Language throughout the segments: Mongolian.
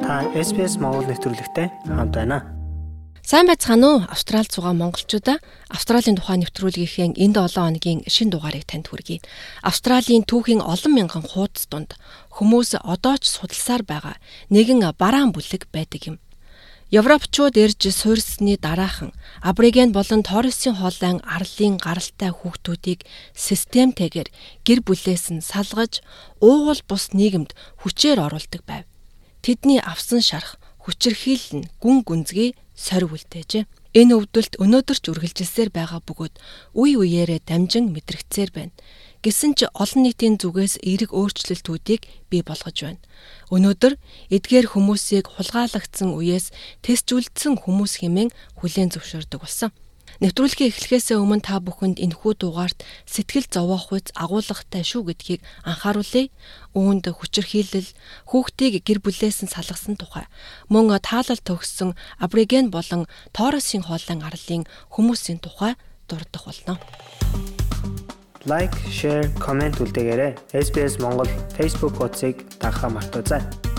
Та SBS Монгол нэвтрүүлэгтэй хамт байна. Сайн байцгаана уу? Австралид байгаа монголчуудаа Австралийн тухай нэвтрүүлгийнхээ энд 7 хоногийн шинэ дугаарыг танд хүргэе. Австралийн түүхийн олон мянган хуудас донд хүмүүс одоо ч судалсаар байгаа нэгэн бараан бүлэг байдаг юм. Европчууд ирж суурьсны дараахан Абориген болон Торресын хоолойн арлын гаралтай хүүхдүүдийг системтэйгээр гэр бүлээс нь салгаж уугуул бус нийгэмд хүчээр оруулдаг байв. Тэдний авсан шарх, хүчирхийлэл нь гүн гүнзгий сорив үлдээжээ. Энэ өвдөлт өнөөдөр ч үргэлжилсээр байгаа бөгөөд үе үеэрээ дамжин мэдрэгцээр байна. Гэсэн ч олон нийтийн зүгээс эерэг өөрчлөлтүүдийг бий болгож байна. Өнөөдөр эдгээр хүмүүсийг хулгайлагдсан үеэс тэсжүүлсэн хүмүүс хэмээн хүлээн зөвшөөрдөг болсон. Нэвтрүүлгийн эхлэхээс өмнө та бүхэнд энэхүү дугаарт сэтгэл зовоох үз агуулгатай шүү гэдгийг анхааруулъя. Үүнд хүчирхийлэл, хүүхдийг гэр бүлээс нь салгасан тухай, мөн таалал төгссөн Абориген болон Торресын хоолойн арлын хүмүүсийн тухай дурдах болно. Лайк, шеэр, комент үлдээгээрэй. SBS Монгол Facebook хуудсыг дагахаа мартаоцай.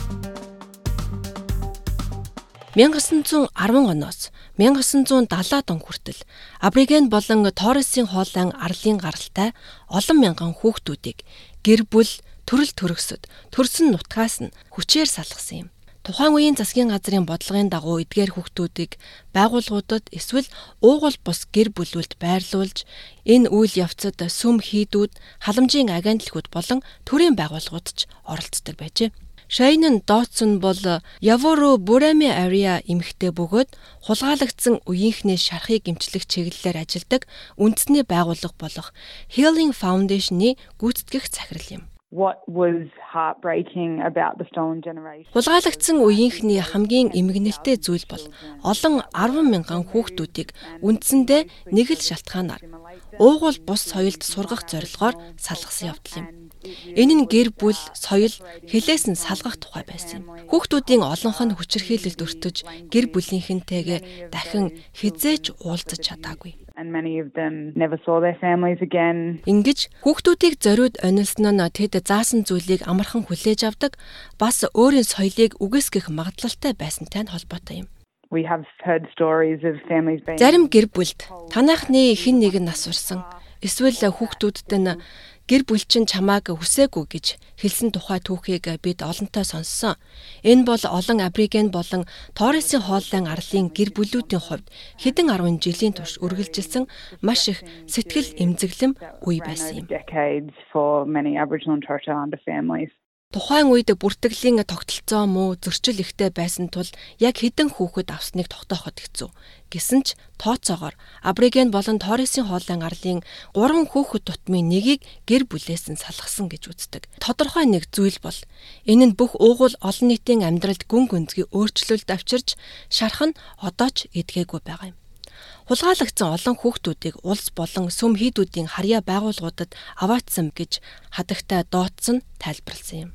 1910 оноос 1970 он хүртэл Абориген болон Торресын хоолойн арлын гаралтай олон мянган хүүхдүүдийг гэр бүл, төрөл төрөсөд төрсөн нутгаас нь хүчээр салгасан юм. Тухайн үеийн засгийн газрын бодлогын дагуу эдгээр хүүхдүүдийг байгууллагуудад эсвэл уугуул бус гэр бүлүүлд байрлуулж энэ үйл явцад сүм хийдүүд, халамжийн агентлагууд болон төрийн байгууллагууд ч оролцдог байжээ. Шайнен Дотсон бол Яворо Бурами Area эмэгтэй бөгөөд хулгайлагдсан үеийнхний шархыг эмчлэх чиглэлээр ажилладаг үндэсний байгууллага болох Healing Foundation-ы гүйцэтгэх захирал юм. Хулгайлагдсан үеийнхний хамгийн эмгэнэлтэй зүйл бол олон 10 мянган хүүхдүүдийг үндсэндээ нэг л шалтгаанаар уугуул бус соёлд сургах зорилгоор салгасан явдал юм. Энэ нь гэр бүл, соёл, хэлээс нь салгах тухай байсан юм. Хүүхдүүдийн олонх нь хүчирхийлэлд өртөж, гэр бүлийнхэнтэйгээ дахин хизээж уулзаж чадаагүй. Ингэж хүүхдүүдийг зориуд онилсон нь тэд заасан зүйлийг амархан хүлээж авдаг, бас өөрийн соёлыг үгүйсгэх магадлалтай байсантай нь холбоотой юм. Зарим гэр бүлд танайхны хэн нэг нь асуурсан, эсвэл хүүхдүүдд нь гэр бүл чинь чамааг хүсээгүй гэж хэлсэн тухай түүхийг бид олонтой сонссон. Энэ бол олон Абориген болон Торресын хоолойн арлын гэр бүлүүдийн хувьд хэдэн 10 жилийн турш үргэлжилсэн маш их сэтгэл эмзэглэм үе байсан юм. Тухайн үед бүртгэлийн тогтолцоо муу зөрчил ихтэй байсан тул яг хэдэн хүүхэд авсныг тогтооход хэцүү. Гэсэн ч тооцоогоор Абориген болон Торресын хоолойн арлын 3 хүүхэд тутмын нэгийг гэр бүлээс нь салгасан гэж үздэг. Тодорхой нэг зүйл бол энэ нь бүх уугуул олон нийтийн амьдралд гүн гүнзгий өөрчлөлт авчирч шарх нь одоо ч эдгээгүй байгаа юм. Хулгайлагдсан олон хүүхдүүдийг улс болон сүм хийдүүдийн харьяа байгууллагуудад аваатсан гэж хадагтай Дотсон тайлбарласан юм.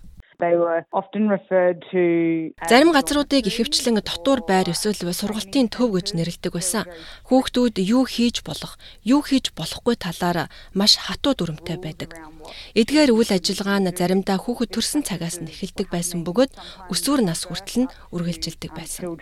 Зарим газруудыг ихэвчлэн дотуур байр эсвэл сургалтын төв гэж нэрлэдэг байсан. Хүүхдүүд юу хийж болохгүй талаар маш хатуу дүрмтэй байдаг. Эдгээр үйл ажиллагаа нь заримдаа хүүхэд төрсэн цагаас нь эхэлдэг байсан бөгөөд өсвөр нас хүртэл нь үргэлжилдэг байсан.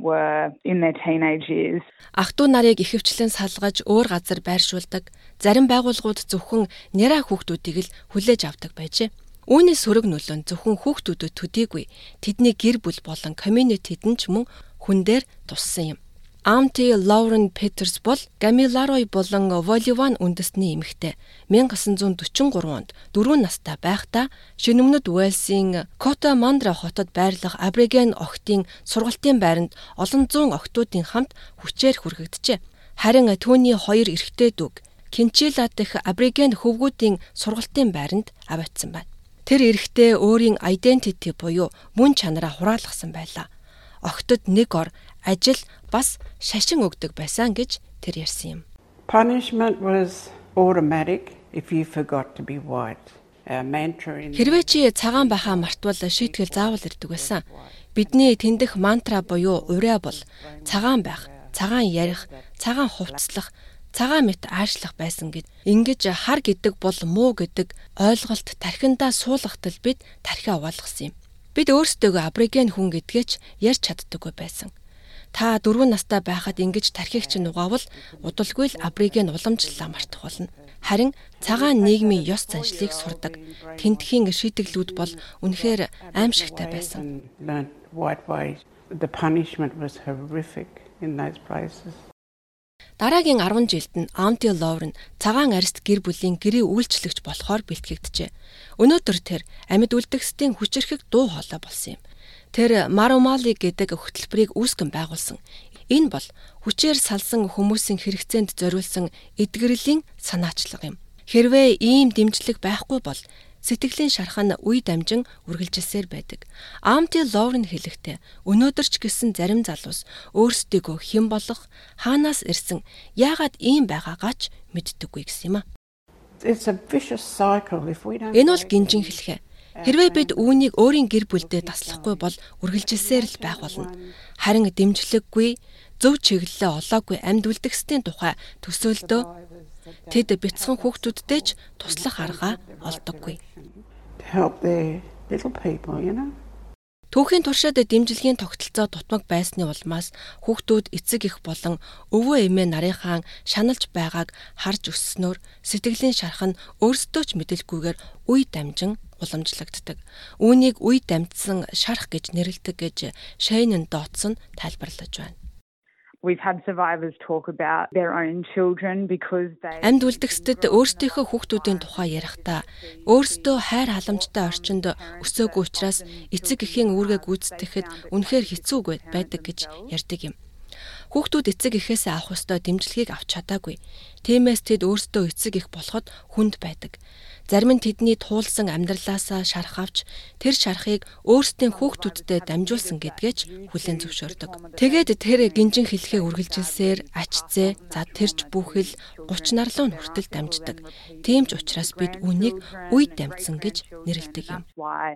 Ах トゥ нарыг ихэвчлэн салгаж өөр газар байршуулдаг. Зарим байгууллагууд зөвхөн няраа хүүхдүүдийг л хүлээж авдаг байжээ. Үүнээс сөрөг нөлөө нь зөвхөн хүүхдүүдэд төдийгүй тэдний гэр бүл болон community-д нь ч мөн хүн дээр туссан юм. Auntie Lauren Peters бол Gamilaroi болон Volyvan үндэстний эмэгтэй 1943 онд 4 настай байхдаа Шинэ-Өмнөд Уэльсийн Котамандра хотод байрлах Абориген охидын сургалтын байранд олон зуун охидуудын хамт хүчээр хүргэжээ. Харин түүний 2 эрэгтэй дүүг Кинчила дэх Абориген хөвгүүдийн сургалтын байранд аваатсан байна. Тэр эрэгтэй өөрийн identity буюу мөн чанараа хураалгасан байлаа. Охидод нэг ор, ажил бас шашин өгдөг байсан гэж тэр ярьсан юм. Punishment was automatic if you forgot to be white. Хэрвээ чи цагаан байхаа мартвал шийтгэл заавал ирдэг байсан. Бидний тэндэх мантра буюу ураа бол цагаан байх, цагаан ярих, цагаан хувцлах, цагаан мэт аашлах байсан гэж. Ингэж хар гэдэг бол муу гэдэг ойлголт тархиндаа суулгахтал бид тархиа угаалгасан юм. Бид өөрсдөө абориген хүн гэдгээч ярьж чаддаггүй байсан. Та 4 настай байхад ингэж тархигч нугаавал удалгүй л абориген уламжлалаа мартах болно. Харин цагаан нийгмийн ёс заншлыг сурдаг. Тентхийн шийдэглүүд бол үнэхээр аимшигтай байсан. The punishment was horrific in those places. Дараагийн 10 жилд нь Aunty Lauren цагаан арьст гэр бүлийн гэрээ үйлчлэгч болохоор бэлтгэгдэжээ. Өнөөдөр тэр амьд үлдгэсдийн хүчирхэг дуу хоолой болсон юм. Тэр Marumali гэдэг хөтөлбөрийг үүсгэн байгуулсан. Энэ бол хүчээр салсан хүмүүсийн хэрэгцээнд зориулсан эдгэрлийн санаачлага юм. Хэрвээ ийм дэмжлэг байхгүй бол сэтгэлийн шархан үе дамжин үргэлжилсээр байдаг. Aunty Lauren хэлэхдээ өнөөдөр ч гэсэн зарим залуус өөрсдийгөө хэн болох, хаанаас ирсэн, яагаад ийм байгаагаач мэддэггүй гэсэн юм а. Энэ бол гинжин хэлхээ. Хэрвээ бид үүнийг өөрийн гэр бүлдээ таслахгүй бол үргэлжилсээр л байх болно. Харин дэмжлэггүй, зөв чиглэлээ олоогүй амьд үлдгэсдийн тухай төсөөлдөө тэд бяцхан хүүхдүүдтэй ч туслах арга олдоггүй. Түүхийн туршид дэмжлэгийн тогтолцоо дутмаг байсны улмаас хүүхдүүд эцэг эх болон өвөө эмээ нарынхаа шаналж байгааг харж өсснөөр сэтгэлийн шархан өөрсдөө ч мэдэлгүйгээр үе дамжин уламжлагддаг. Үүнийг үе дамжсан шарах гэж нэрлэдэг гэж Shannon Dotson тайлбарлаж байна. We've had survivors talk about their own children because they Амьд үлдгэсдэд өөрсдийнхөө хүүхдүүдийн тухай ярихдаа өөрсдөө хайр халамжтай орчинд өсөөгүй учраас эцэг эхийн үүргээ гүйцэтгэхэд үнэхээр хэцүү байдаг гэж ярьдаг юм. Хүүхдүүд эцэг эхээсээ авах ёстой дэмжлэгийг авч чадаагүй. Тиймээс тэд өөрсдөө эцэг эх болоход хүнд байдаг. Зарим нь тэдний туулсан амьдралаасаа шарах авч тэр шарахыг өөрсдийн хүүхдүүдтэй дамжуулсан гэдгээч хүлээн зөвшөөрдөг. Тэгээд тэр гинжин хэлхээ үргэлжилсээр ачцээ, за тэрч бүхэл 30 нарлуу нь хүртэл дамждаг. Тийм ч учраас бид үнийг үе дамжсан гэж нэрлэдэг юм.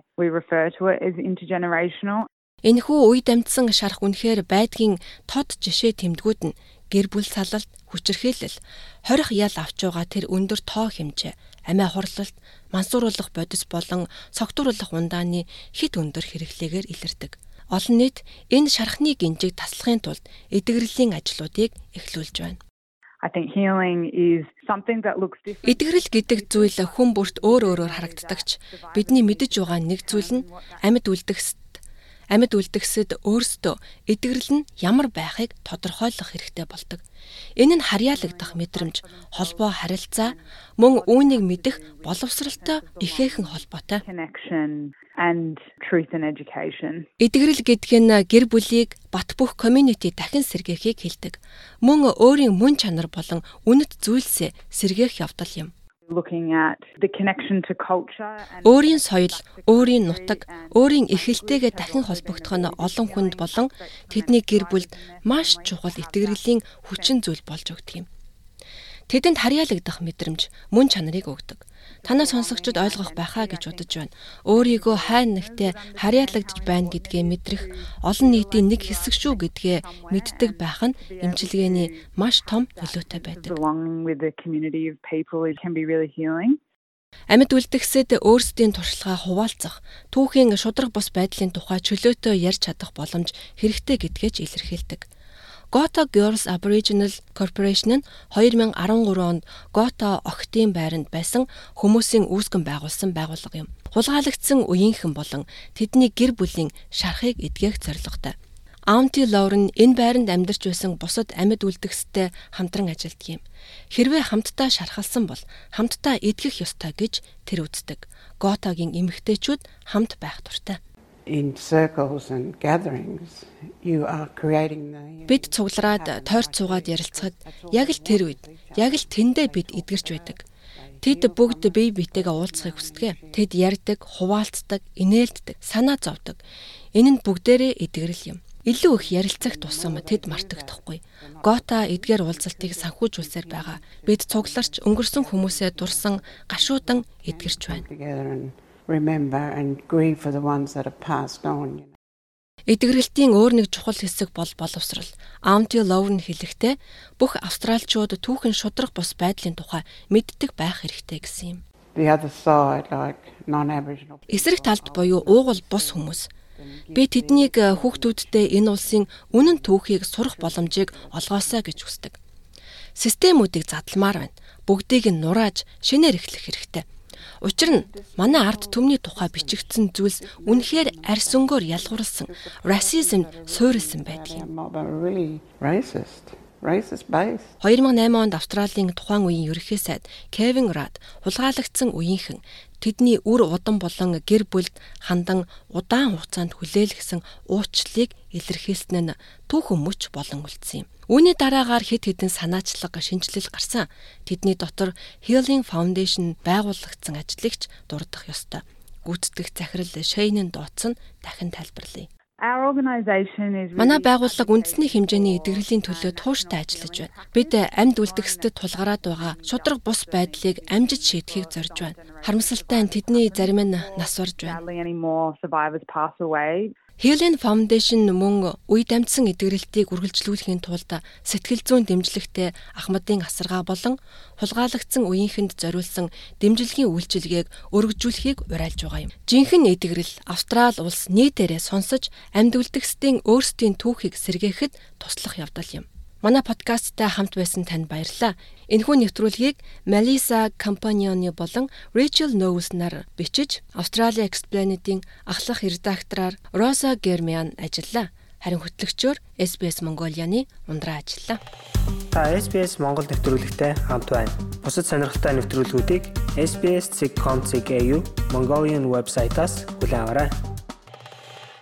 Энэхүү үе дамжсан шарах үнэхээр байдгийн тод жишээ тэмдгүүд нь гэр бүл салалт, хүчирхийлэл, хорих ял авч байгаа тэр өндөр тоо хэмжээ, амиа хурлалт, мансууруулах бодис болон согтууруулах ундааны хит өндөр хэрэглээгээр илэрдэг. Олон нийт энэ шархны гинжиг таслахын тулд эдгэрлийн ажлуудыг эхлүүлж байна. Эдгэрэл гэдэг зүйл хүн бүрт өөр өөрөөр харагддагч бидний мэдэж байгаа нэг зүйл нь амьд үлдгэсэд өөрсдөө эдгэрэл нь ямар байхыг тодорхойлох хэрэгтэй болдог. Энэ нь харьяалагдах мэдрэмж, холбоо харилцаа, мөн үүнийг мэдэх боловсралтай ихээхэн холбоотой. Эдгэрэл гэдэг нь гэр бүлийг бат бөх community дахин сэргээхийг хэлдэг. Мөн өөрийн мөн чанар болон үнэт зүйлсээ сэргээх явдал юм. Өөрийн соёл, өөрийн нутаг, өөрийн эхэлтэйгээ дахин холбогдох нь олон хүнд болон тэдний гэр бүлд маш чухал итгэрлийн хүчин зүйл болж өгдөг юм. Тэдэнд харьяалагдах мэдрэмж, мөн чанарыг өгдөг. Танай сонсогчид ойлгох байхаа гэж бодож байна. Өөрийгөө хайр нэгтэй харьяалагдж байна гэдгээ мэдрэх, олон нийтийн нэг хэсэг шүү гэдгээ мэддэг байх нь эмчилгээний маш том нөлөөтэй байдаг. Амьд үлдгэсэд өөрсдийн туршлагаа хуваалцах, түүхийн шударга бус байдлын тухай чөлөөтэй ярьж чадах боломж хэрэгтэй гэдгээ ч илэрхийлдэг. Gotha Girls Aboriginal Corporation нь 2013 онд Gotha Охтын байранд байсан хүмүүсийн үүсгэн байгуулсан байгууллага юм. Хулгайлагдсан үеийнхэн болон тэдний гэр бүлийн шарахыг эдгээх зорилготой. Aunty Lauren энэ байранд амьдарч байсан бусад амьд үлдгэстэй хамтран ажилладаг юм. Хэрвээ хамтдаа шархалсан бол хамтдаа эдгэх ёстой гэж тэр үздэг. Gotha-гийн эмэгтэйчүүд хамт байх дуртай. In circles and gatherings, you are creating the... Бид цуглараад, тойрч суугаад ярилцахад яг л тэр үед, яг л тэндээ бид эдгэрч байдаг. Тэд бүгд бие биетэйгээ уулзахыг хүсдэг. Тэд ярьдаг, хуваалцдаг, инээлддэг, санаа зовдөг. Энэ нь бүгдээрээ эдгэрэл юм. Илүү их ярилцах тусам тэд мартагдахгүй. Gotha эдгээр уулзалтыг санхүүжүүлсээр байгаа. Бид цугларч өнгөрсөн хүмүүсээ дурсан, гашуудан эдгэрч байна. Remember and grieve for the ones that have passed on. Эдгэрэлтийн өөр нэг чухал хэсэг бол боловсрал. Aunty Lauren хэлэхдээ бүх австралчууд түүхэн шударга бус байдлын тухай мэддэг байх хэрэгтэй гэсэн юм. the other side, like non-Aboriginal. Эсрэг талд буюу уугуул бус хүмүүс. Би тэднийг хүүхдүүддээ энэ улсын үнэн түүхийг сурах боломжийг олгоосоо гэж хүсдэг. Системүүдийг задламаар байна. Бүгдийг нь нурааж шинээр эхлэх хэрэгтэй. Учир нь манай ард түмний тухай бичигдсэн зүйлс үнэхээр арьс өнгөөр ялгуурласан, racism суурилсан байдаг юм. 2008 онд Австралийн тухайн үеийн ерөнхий сайд Кевин Рад хулгайлагдсан үеийнхэн тэдний үр удам болон гэр бүлд хандан удаан хугацаанд хүлээлгэсэн уучлалыг илэрхийлсэн нь түүхэн мөч болон үлдсэн юм. Үүний дараагаар хэд хэдэн санаачлага шинжилэл гарсан. Тэдний дотор Healing Foundation байгуулагдсан ажлагч дурдах ёстой. Гүйцэтгэх захирал Шейнэн Дооц нь дахин тайлбарлая. Манай байгууллага үндэсний хэмжээний эдгэрлийн төлөө тууштай ажиллаж байна. Бид амьд үлдэхсэд тулгараад байгаа шудраг бус байдлыг амжиж шийдэхийг зорж байна. Харамсалтай нь тэдний зарим нь нас барж байна. Healing Foundation мөн үед амьдсан эдгэрэлтийг үргэлжлүүлэхийн тулд сэтгэл зүйн дэмжлэгтэй ахмадын асаргаа болон хулгайлагдсан үеийнхэнд зориулсан дэмжлэгийн үйлчилгээг өргөжүүлэхийг уриалж байгаа юм. Жинхэнэ эдгэрэл Австрали улс нийтээрээ сонсож амьд үлдэхсдийн өөрсдийн түүхийг сэргээхэд туслах явдал юм. Манай подкасттай хамт байсан танд баярлалаа. Энэхүү нэвтрүүлгийг Melissa Campagnoni болон Rachel Knowles нар бичиж, Australia Explained-ийн ахлах редактораар Rosa Germian ажиллаа. Харин хөтлөгчөөр SBS Mongolia-ны ундраа ажиллаа. Та SBS Монгол нэвтрүүлэгтэй хамт байна. Бусад сонирхолтой нэвтрүүлгүүдийг SBS.com.au Mongolian вебсайтаас хүлээн аваарай.